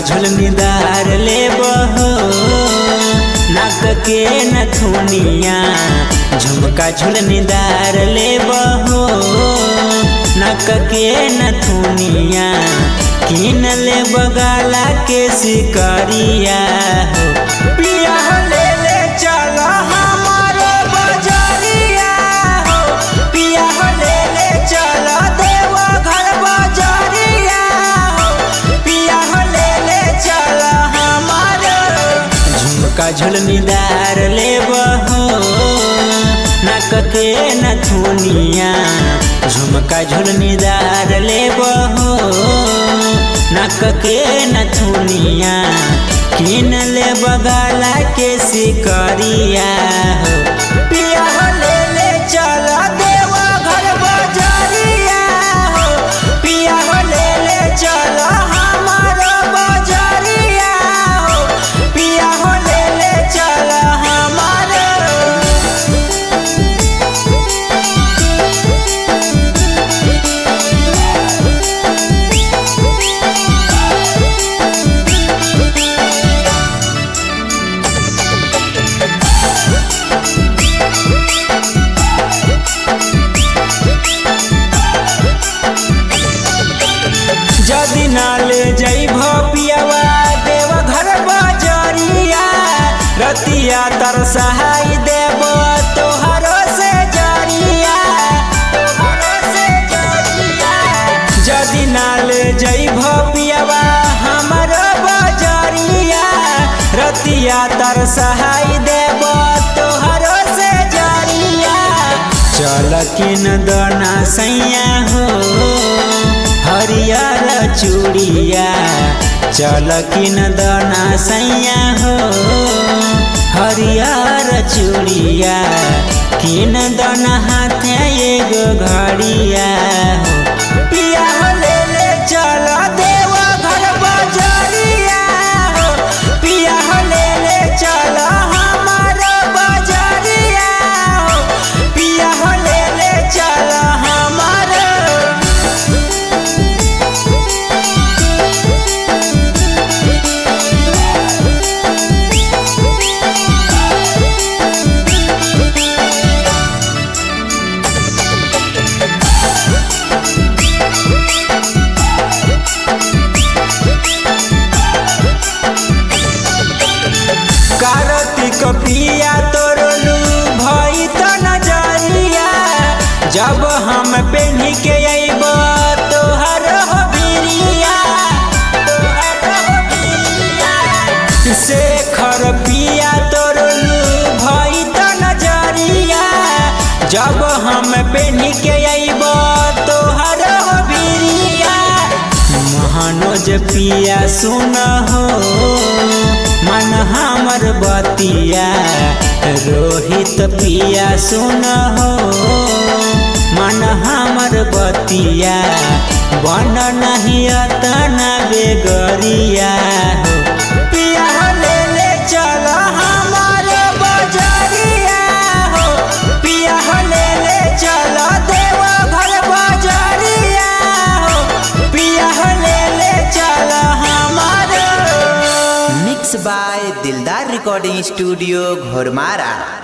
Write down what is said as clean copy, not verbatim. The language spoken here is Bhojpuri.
झुलनीदार ले बहो नाक के नथुनिया। झुमका झुलनीदार ले बहो नाक के नथुनिया। किन ले बगाला के सिकरिया हो पिया ले ले चल हमारो बजरिया हो। पिया ले ले चल देव घर बजरिया हो। पिया ले ले चल हमारो। झुमका झुलनीदार ले बहो नाक के नथुनिया। झुमका झुलनीदार ले बहो नाक के नथुनिया। किन ले बगाला के सिकरिया हो पिया ले ले चल देव घर बजरिया हो। पिया ले ले चल हमारो बजरिया हो। पिया ले ले चल हमारो। जदि ना ले जइभ पियावा देव घर बजरिया। रतिया तरसहाई देव तोहरो से जरिया। जदि ना ले जइभ पियावा हमरो बजरिया। रतिया तरसहाई देव तोहरो से जरिया। चल किन दना सैया हो हरियर चूड़िया। चल किन दना सैया हो हरियर चूड़िया। किन दना हाथे एगो घड़िया हो पिया ले ले चल देव घर बजरिया हो। पिया ले ले चल हमारो बजरिया हो। पिया ले ले चल हमारो। कार्तिक पिया तोरलू भई त नजरिया। जब हम पेन्ही के अइब तोहर हो बिरिया। शेखर पिया तोरलू भई त नजरिया। जब हम पेन्ही के अइब तोहर हो बिरिया। महानोज पिया सुन हो मन हमर बतिया। रोहित पिया सुन हो मन हमर बतिया। बन नहीं अतना बेगरिया हो पिया ले ले चल हमारो बजरिया हो। पिया ले ले चल देव घर बजरिया हो। पिया ले ले चल हमारो। Mix by Dildar recording studio Ghoramara.